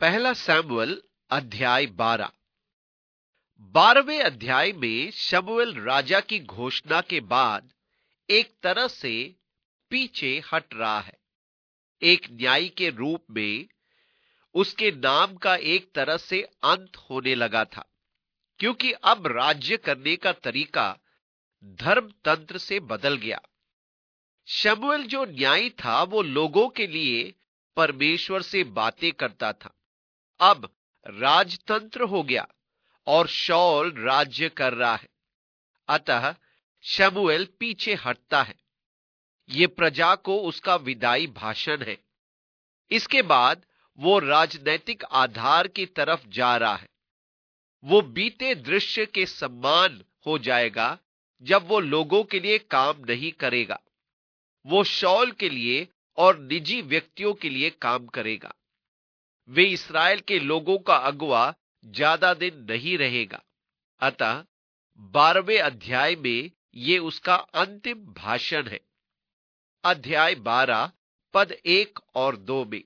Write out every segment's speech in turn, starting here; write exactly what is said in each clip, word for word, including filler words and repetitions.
पहला शमूएल अध्याय बारह। बारहवें अध्याय में शमूएल राजा की घोषणा के बाद एक तरह से पीछे हट रहा है। एक न्यायी के रूप में उसके नाम का एक तरह से अंत होने लगा था, क्योंकि अब राज्य करने का तरीका धर्म तंत्र से बदल गया। शमूएल जो न्यायी था वो लोगों के लिए परमेश्वर से बातें करता था। अब राजतंत्र हो गया और शाऊल राज्य कर रहा है, अतः शमूएल पीछे हटता है। ये प्रजा को उसका विदाई भाषण है। इसके बाद वो राजनैतिक आधार की तरफ जा रहा है। वो बीते दृश्य के समान हो जाएगा जब वो लोगों के लिए काम नहीं करेगा। वो शाऊल के लिए और निजी व्यक्तियों के लिए काम करेगा। वे इस्राएल के लोगों का अगुवा ज्यादा दिन नहीं रहेगा। अतः बारहवें अध्याय में ये उसका अंतिम भाषण है। अध्याय बारह पद एक और दो में,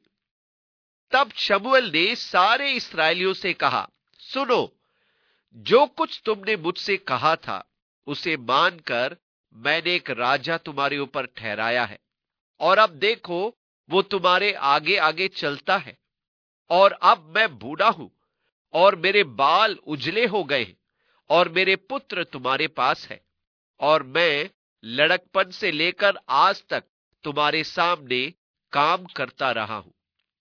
तब शमूएल ने सारे इस्राएलियों से कहा, सुनो, जो कुछ तुमने मुझसे कहा था उसे मानकर मैंने एक राजा तुम्हारे ऊपर ठहराया है, और अब देखो वो तुम्हारे आगे आगे चलता है। और अब मैं बूढ़ा हूं और मेरे बाल उजले हो गए और मेरे पुत्र तुम्हारे पास है, और मैं लड़कपन से लेकर आज तक तुम्हारे सामने काम करता रहा हूं।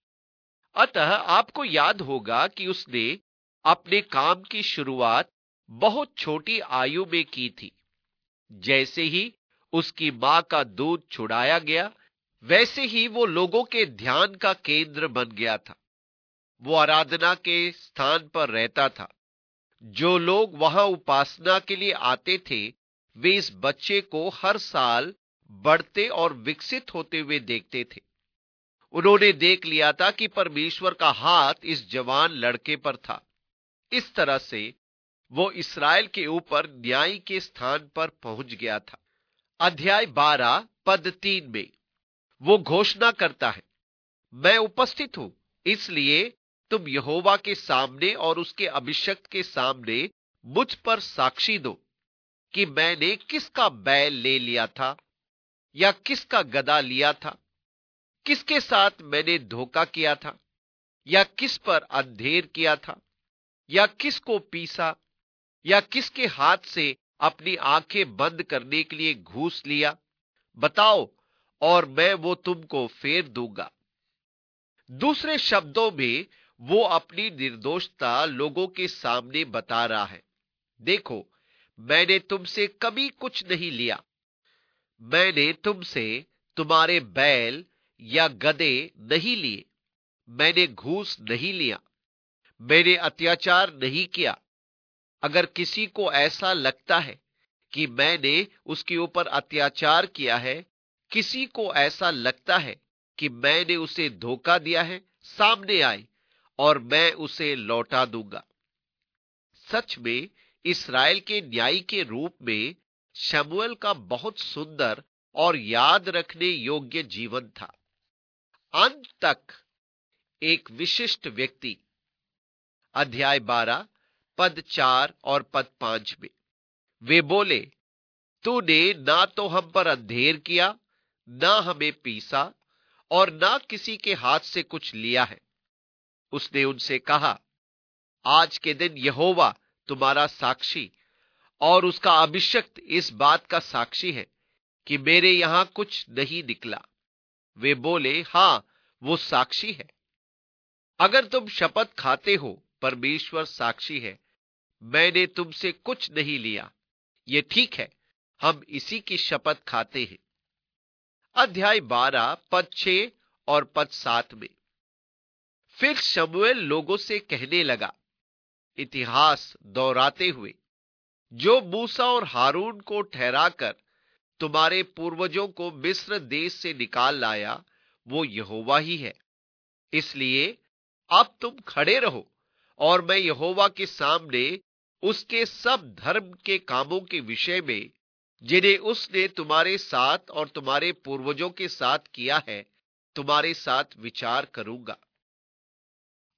अतः आपको याद होगा कि उसने अपने काम की शुरुआत बहुत छोटी आयु में की थी। जैसे ही उसकी मां का दूध छुड़ाया गया, वैसे ही वो लोगों के ध्यान का केंद्र बन गया था। वो आराधना के स्थान पर रहता था। जो लोग वहां उपासना के लिए आते थे, वे इस बच्चे को हर साल बढ़ते और विकसित होते हुए देखते थे। उन्होंने देख लिया था कि परमेश्वर का हाथ इस जवान लड़के पर था। इस तरह से वो इस्राएल के ऊपर न्याय के स्थान पर पहुंच गया था। अध्याय बारह पद तीन में वो घोषणा करता है, मैं उपस्थित हूं, इसलिए तुम यहोवा के सामने और उसके अभिषिक्त के सामने मुझ पर साक्षी दो कि मैंने किसका बैल ले लिया था या किसका गधा लिया था, किसके साथ मैंने धोखा किया था या किस पर अंधेर किया था, या किसको पीसा, या किसके हाथ से अपनी आंखें बंद करने के लिए घूस लिया। बताओ और मैं वो तुमको फेर दूंगा। दूसरे शब्दों में वो अपनी निर्दोषता लोगों के सामने बता रहा है। देखो, मैंने तुमसे कभी कुछ नहीं लिया। मैंने तुमसे तुम्हारे बैल या गधे नहीं लिए। मैंने घूस नहीं लिया। मैंने अत्याचार नहीं किया। अगर किसी को ऐसा लगता है कि मैंने उसके ऊपर अत्याचार किया है, किसी को ऐसा लगता है कि मैंने उसे धोखा दिया है, सामने आए और मैं उसे लौटा दूंगा। सच में इस्राएल के न्यायी के रूप में शमूएल का बहुत सुंदर और याद रखने योग्य जीवन था। अंत तक एक विशिष्ट व्यक्ति। अध्याय बारह पद चार और पद पांच में वे बोले, तूने ना तो हम पर अंधेर किया, ना हमें पीसा, और ना किसी के हाथ से कुछ लिया है। उसने उनसे कहा, आज के दिन यहोवा तुम्हारा साक्षी और उसका अभिषिक्त इस बात का साक्षी है कि मेरे यहां कुछ नहीं निकला। वे बोले, हां, वो साक्षी है। अगर तुम शपथ खाते हो, परमेश्वर साक्षी है, मैंने तुमसे कुछ नहीं लिया। ये ठीक है, हम इसी की शपथ खाते हैं। अध्याय बारह पद छह और पद सात में फिर शमूएल लोगों से कहने लगा, इतिहास दोहराते हुए, जो मूसा और हारून को ठहराकर तुम्हारे पूर्वजों को मिस्र देश से निकाल लाया, वो यहोवा ही है। इसलिए अब तुम खड़े रहो और मैं यहोवा के सामने उसके सब धर्म के कामों के विषय में, जिन्हें उसने तुम्हारे साथ और तुम्हारे पूर्वजों के साथ किया है, तुम्हारे साथ विचार करूंगा।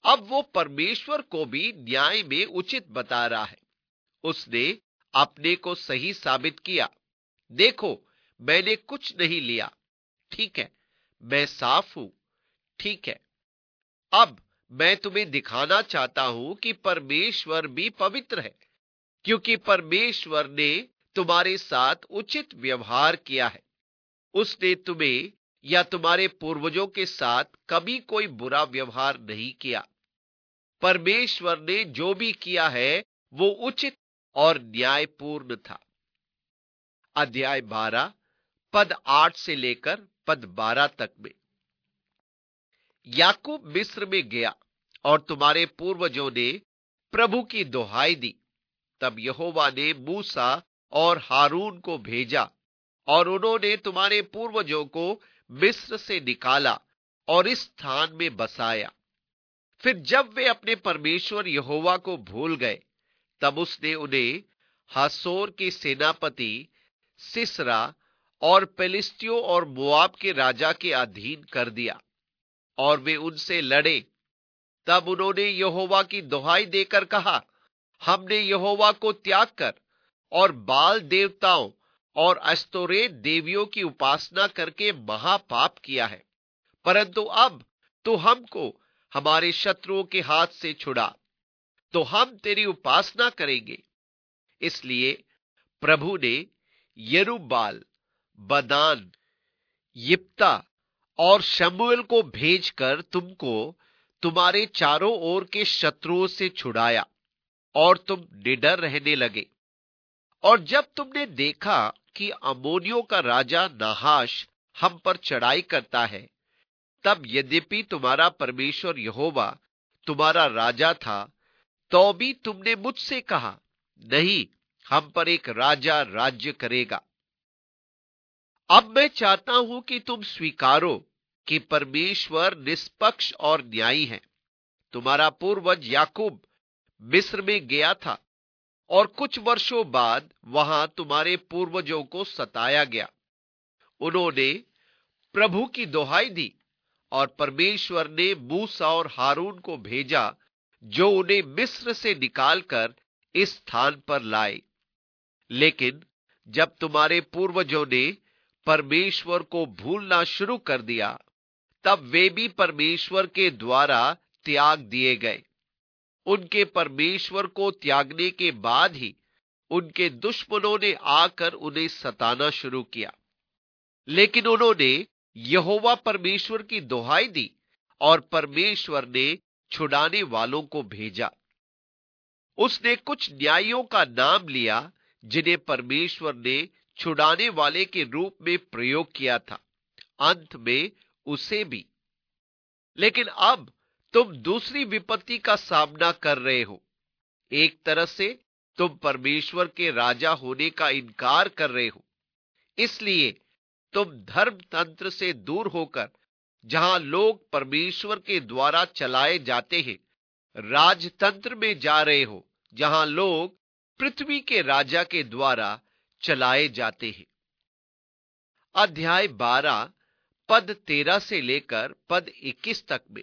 अब वो परमेश्वर को भी न्याय में उचित बता रहा है। उसने अपने को सही साबित किया। देखो, मैंने कुछ नहीं लिया, ठीक है, मैं साफ हूं, ठीक है। अब मैं तुम्हें दिखाना चाहता हूं कि परमेश्वर भी पवित्र है, क्योंकि परमेश्वर ने तुम्हारे साथ उचित व्यवहार किया है। उसने तुम्हें या तुम्हारे पूर्वजों के साथ कभी कोई बुरा व्यवहार नहीं किया। परमेश्वर ने जो भी किया है वो उचित और न्यायपूर्ण था। अध्याय बारह पद आठ से लेकर पद बारह तक में, याकूब मिस्र में गया और तुम्हारे पूर्वजों ने प्रभु की दुहाई दी। तब यहोवा ने मूसा और हारून को भेजा और उन्होंने तुम्हारे पूर्वजों को मिस्र से निकाला और इस स्थान में बसाया। फिर जब वे अपने परमेश्वर यहोवा को भूल गए, तब उसने उन्हें हासोर के सेनापति सिसरा और पेलिस्तियों और मोआब के राजा के अधीन कर दिया और वे उनसे लड़े। तब उन्होंने यहोवा की दुहाई देकर कहा, हमने यहोवा को त्याग कर और बाल देवताओं और अस्तोरेत देवियों की उपासना करके महापाप किया है। परंतु अब तो हमको हमारे शत्रुओं के हाथ से छुड़ा, तो हम तेरी उपासना करेंगे। इसलिए प्रभु ने यरूब्बाल, बदान, यिप्ता और शमूएल को भेजकर तुमको तुम्हारे चारों ओर के शत्रुओं से छुड़ाया और तुम निडर रहने लगे। और जब तुमने देखा कि अम्मोनियों का राजा नाहाश हम पर चढ़ाई करता है, तब यद्यपि तुम्हारा परमेश्वर यहोवा तुम्हारा राजा था, तो भी तुमने मुझसे कहा, नहीं, हम पर एक राजा राज्य करेगा। अब मैं चाहता हूं कि तुम स्वीकारो कि परमेश्वर निष्पक्ष और न्यायी है। तुम्हारा पूर्वज याकूब मिस्र में गया था और कुछ वर्षों बाद वहां तुम्हारे पूर्वजों को सताया गया। उन्होंने प्रभु की दुहाई दी और परमेश्वर ने मूसा और हारून को भेजा, जो उन्हें मिस्र से निकालकर इस स्थान पर लाए। लेकिन जब तुम्हारे पूर्वजों ने परमेश्वर को भूलना शुरू कर दिया, तब वे भी परमेश्वर के द्वारा त्याग दिए गए। उनके परमेश्वर को त्यागने के बाद ही उनके दुश्मनों ने आकर उन्हें सताना शुरू किया। लेकिन उन्होंने यहोवा परमेश्वर की दुहाई दी और परमेश्वर ने छुड़ाने वालों को भेजा। उसने कुछ न्यायियों का नाम लिया जिन्हें परमेश्वर ने छुड़ाने वाले के रूप में प्रयोग किया था, अंत में उसे भी। लेकिन अब तुम दूसरी विपत्ति का सामना कर रहे हो। एक तरह से तुम परमेश्वर के राजा होने का इनकार कर रहे हो, इसलिए तुम धर्म तंत्र से दूर होकर, जहां लोग परमेश्वर के द्वारा चलाए जाते हैं, राजतंत्र में जा रहे हो, जहां लोग पृथ्वी के राजा के द्वारा चलाए जाते हैं। अध्याय बारह पद तेरह से लेकर पद इक्कीस तक में,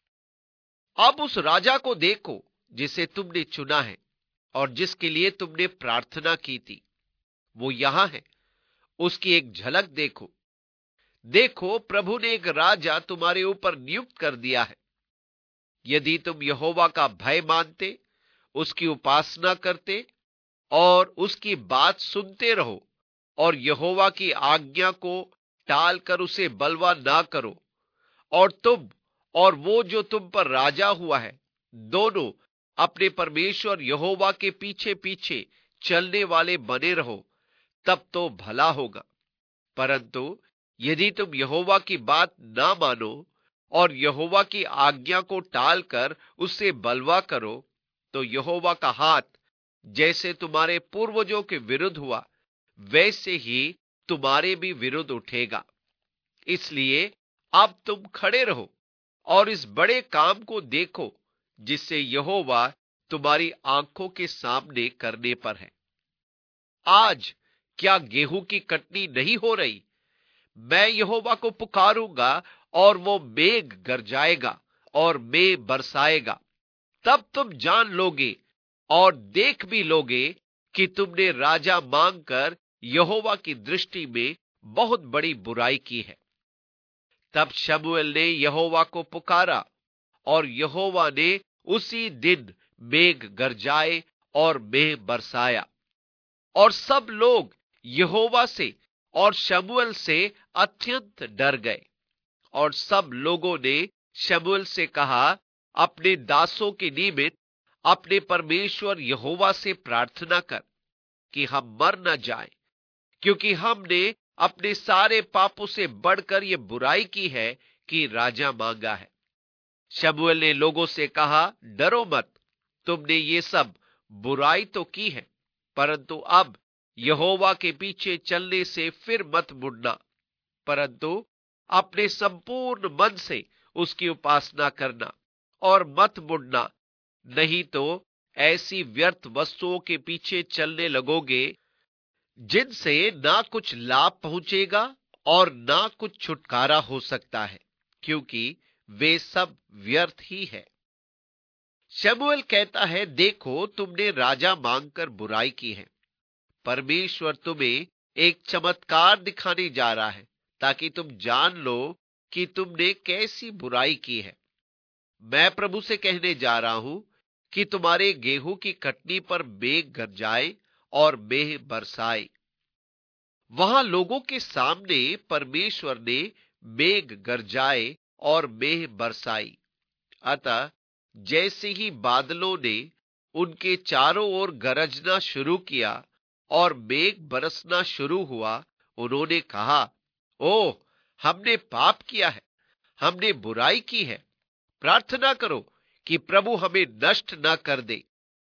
अब उस राजा को देखो जिसे तुमने चुना है और जिसके लिए तुमने प्रार्थना की थी। वो यहां है, उसकी एक झलक देखो। देखो, प्रभु ने एक राजा तुम्हारे ऊपर नियुक्त कर दिया है। यदि तुम यहोवा का भय मानते, उसकी उपासना करते और उसकी बात सुनते रहो और यहोवा की आज्ञा को टालकर उसे बलवा ना करो, और तुम और वो जो तुम पर राजा हुआ है, दोनों अपने परमेश्वर यहोवा के पीछे पीछे चलने वाले बने रहो, तब तो भला होगा। परंतु यदि तुम यहोवा की बात ना मानो और यहोवा की आज्ञा को टालकर उससे बलवा करो, तो यहोवा का हाथ जैसे तुम्हारे पूर्वजों के विरुद्ध हुआ, वैसे ही तुम्हारे भी विरुद्ध उठेगा। इसलिए अब तुम खड़े रहो और इस बड़े काम को देखो जिससे यहोवा तुम्हारी आंखों के सामने करने पर है। आज क्या गेहूं की कटनी नहीं हो रही? मैं यहोवा को पुकारूंगा और वो मेघ गरजाएगा और मेंह बरसाएगा, तब तुम जान लोगे और देख भी लोगे कि तुमने राजा मांगकर यहोवा की दृष्टि में बहुत बड़ी बुराई की है। तब शमूएल ने यहोवा को पुकारा और यहोवा ने उसी दिन मेघ गरजाए और मेंह बरसाया, और सब लोग यहोवा से और शमूएल से अत्यंत डर गए। और सब लोगों ने शमूएल से कहा, अपने दासों के निमित्त अपने परमेश्वर यहोवा से प्रार्थना कर कि हम मर न जाएं, क्योंकि हमने अपने सारे पापों से बढ़कर ये बुराई की है कि राजा मांगा है। शमूएल ने लोगों से कहा, डरो मत, तुमने ये सब बुराई तो की है, परंतु अब यहोवा के पीछे चलने से फिर मत मुड़ना, परंतु अपने संपूर्ण मन से उसकी उपासना करना और मत मुड़ना, नहीं तो ऐसी व्यर्थ वस्तुओं के पीछे चलने लगोगे जिनसे ना कुछ लाभ पहुंचेगा और ना कुछ छुटकारा हो सकता है, क्योंकि वे सब व्यर्थ ही है। शमूएल कहता है, देखो तुमने राजा मांगकर बुराई की है। परमेश्वर तुम्हें एक चमत्कार दिखाने जा रहा है ताकि तुम जान लो कि तुमने कैसी बुराई की है। मैं प्रभु से कहने जा रहा हूं कि तुम्हारे गेहूं की कटनी पर मेघ गरजाए और मेंह बरसाए। वहां लोगों के सामने परमेश्वर ने मेघ गरजाए और मेंह बरसाई। अतः जैसे ही बादलों ने उनके चारों ओर गरजना शुरू किया और मेघ बरसना शुरू हुआ, उन्होंने कहा, ओह, हमने पाप किया है, हमने बुराई की है। प्रार्थना करो कि प्रभु हमें नष्ट न कर दे।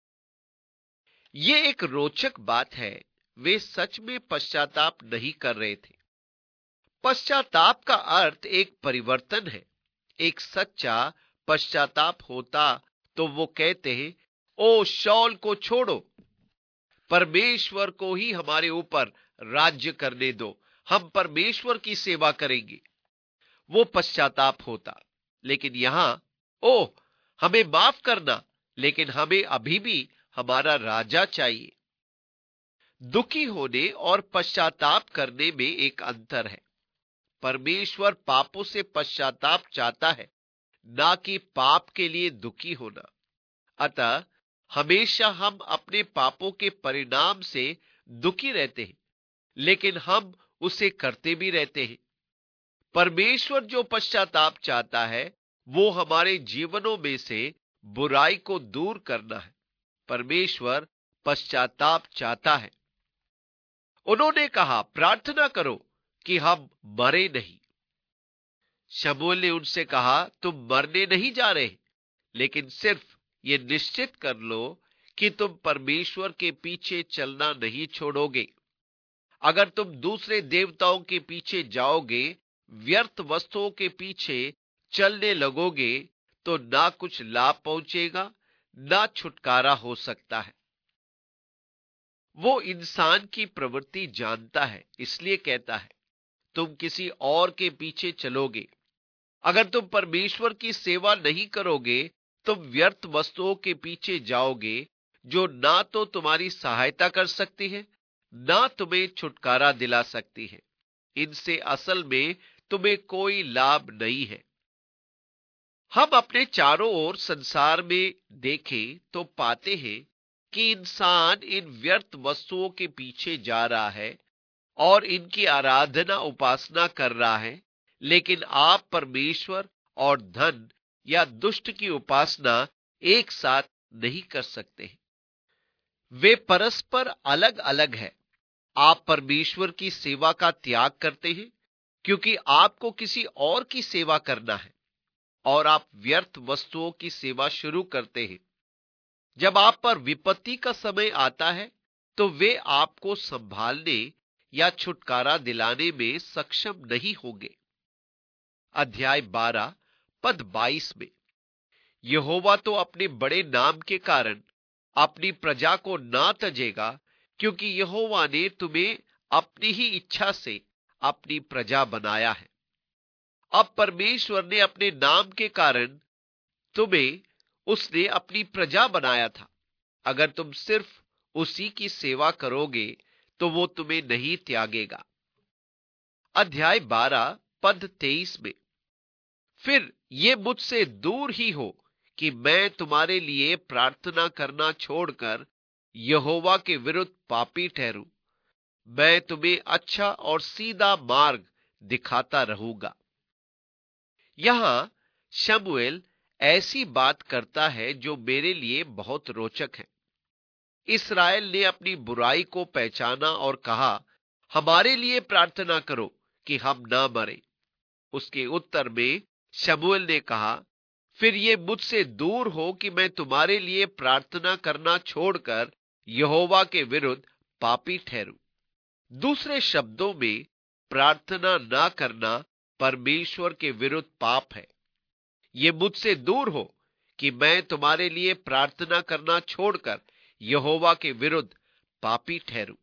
ये एक रोचक बात है, वे सच में पश्चाताप नहीं कर रहे थे। पश्चाताप का अर्थ एक परिवर्तन है। एक सच्चा पश्चाताप होता तो वो कहते हैं, ओ शौल को छोड़ो, परमेश्वर को ही हमारे ऊपर राज्य करने दो, हम परमेश्वर की सेवा करेंगे। वो पश्चाताप होता। लेकिन यहां, ओ हमें माफ करना, लेकिन हमें अभी भी हमारा राजा चाहिए। दुखी होने और पश्चाताप करने में एक अंतर है। परमेश्वर पापों से पश्चाताप चाहता है, ना कि पाप के लिए दुखी होना। अतः हमेशा हम अपने पापों के परिणाम से दुखी रहते हैं, लेकिन हम उसे करते भी रहते हैं। परमेश्वर जो पश्चाताप चाहता है वो हमारे जीवनों में से बुराई को दूर करना है। परमेश्वर पश्चाताप चाहता है। उन्होंने कहा, प्रार्थना करो कि हम मरे नहीं। शमूएल ने उनसे कहा, तुम मरने नहीं जा रहे, लेकिन सिर्फ ये निश्चित कर लो कि तुम परमेश्वर के पीछे चलना नहीं छोड़ोगे। अगर तुम दूसरे देवताओं के पीछे जाओगे, व्यर्थ वस्तुओं के पीछे चलने लगोगे, तो ना कुछ लाभ पहुंचेगा, ना छुटकारा हो सकता है। वो इंसान की प्रवृत्ति जानता है, इसलिए कहता है, तुम किसी और के पीछे चलोगे। अगर तुम परमेश्वर की सेवा नहीं करोगे, तुम व्यर्थ वस्तुओं के पीछे जाओगे जो ना तो तुम्हारी सहायता कर सकती है, ना तुम्हें छुटकारा दिला सकती है। इनसे असल में तुम्हें कोई लाभ नहीं है। हम अपने चारों ओर संसार में देखें तो पाते हैं कि इंसान इन व्यर्थ वस्तुओं के पीछे जा रहा है और इनकी आराधना उपासना कर रहा है, लेकिन आप परमेश्वर और धन या दुष्ट की उपासना एक साथ नहीं कर सकते। वे परस्पर अलग अलग है। आप परमेश्वर की सेवा का त्याग करते हैं क्योंकि आपको किसी और की सेवा करना है, और आप व्यर्थ वस्तुओं की सेवा शुरू करते हैं। जब आप पर विपत्ति का समय आता है तो वे आपको संभालने या छुटकारा दिलाने में सक्षम नहीं होंगे। अध्याय बारह पद बाईस में, यहोवा तो अपने बड़े नाम के कारण अपनी प्रजा को ना तजेगा, क्योंकि यहोवा ने तुम्हें अपनी ही इच्छा से अपनी प्रजा बनाया है। अब परमेश्वर ने अपने नाम के कारण तुम्हें उसने अपनी प्रजा बनाया था। अगर तुम सिर्फ उसी की सेवा करोगे तो वो तुम्हें नहीं त्यागेगा। अध्याय बारह पद तेईस में, फिर ये मुझसे दूर ही हो कि मैं तुम्हारे लिए प्रार्थना करना छोड़कर यहोवा के विरुद्ध पापी ठहरूं। मैं तुम्हें अच्छा और सीधा मार्ग दिखाता रहूंगा। यहां शमूएल ऐसी बात करता है जो मेरे लिए बहुत रोचक है। इस्राएल ने अपनी बुराई को पहचाना और कहा, हमारे लिए प्रार्थना करो कि हम ना मरें। उसके उत्तर में शमूएल ने कहा, फिर ये मुझसे दूर हो कि मैं तुम्हारे लिए प्रार्थना करना छोड़कर यहोवा के विरुद्ध पापी ठहरूं। दूसरे शब्दों में, प्रार्थना ना करना परमेश्वर के विरुद्ध पाप है। ये मुझसे दूर हो कि मैं तुम्हारे लिए प्रार्थना करना छोड़कर यहोवा के विरुद्ध पापी ठहरूं।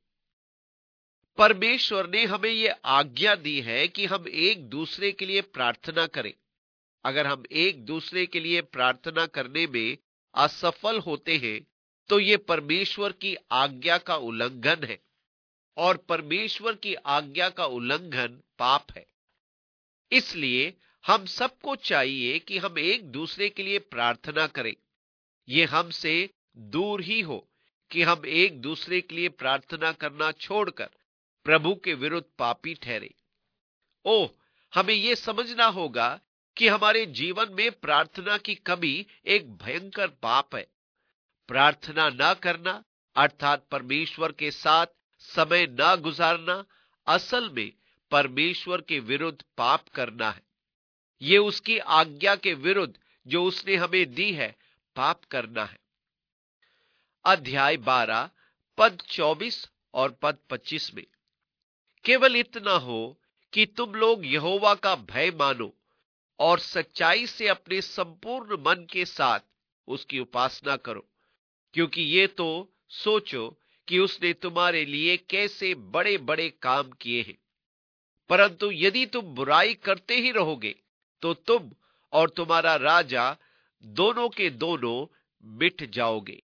परमेश्वर ने हमें यह आज्ञा दी है कि हम एक दूसरे के लिए प्रार्थना करें। अगर हम एक दूसरे के लिए प्रार्थना करने में असफल होते हैं तो यह परमेश्वर की आज्ञा का उल्लंघन है, और परमेश्वर की आज्ञा का उल्लंघन पाप है। इसलिए हम सबको चाहिए कि हम एक दूसरे के लिए प्रार्थना करें। यह हमसे दूर ही हो कि हम एक दूसरे के लिए प्रार्थना करना छोड़कर प्रभु के विरुद्ध पापी ठहरे। ओह, हमें यह समझना होगा कि हमारे जीवन में प्रार्थना की कमी एक भयंकर पाप है। प्रार्थना ना करना अर्थात परमेश्वर के साथ समय ना गुजारना असल में परमेश्वर के विरुद्ध पाप करना है। यह उसकी आज्ञा के विरुद्ध जो उसने हमें दी है पाप करना है। अध्याय बारह पद चौबीस और पद पच्चीस में, केवल इतना हो कि तुम लोग यहोवा का भय मानो और सच्चाई से अपने संपूर्ण मन के साथ उसकी उपासना करो, क्योंकि ये तो सोचो कि उसने तुम्हारे लिए कैसे बड़े बड़े काम किए हैं। परंतु यदि तुम बुराई करते ही रहोगे तो तुम और तुम्हारा राजा दोनों के दोनों मिट जाओगे।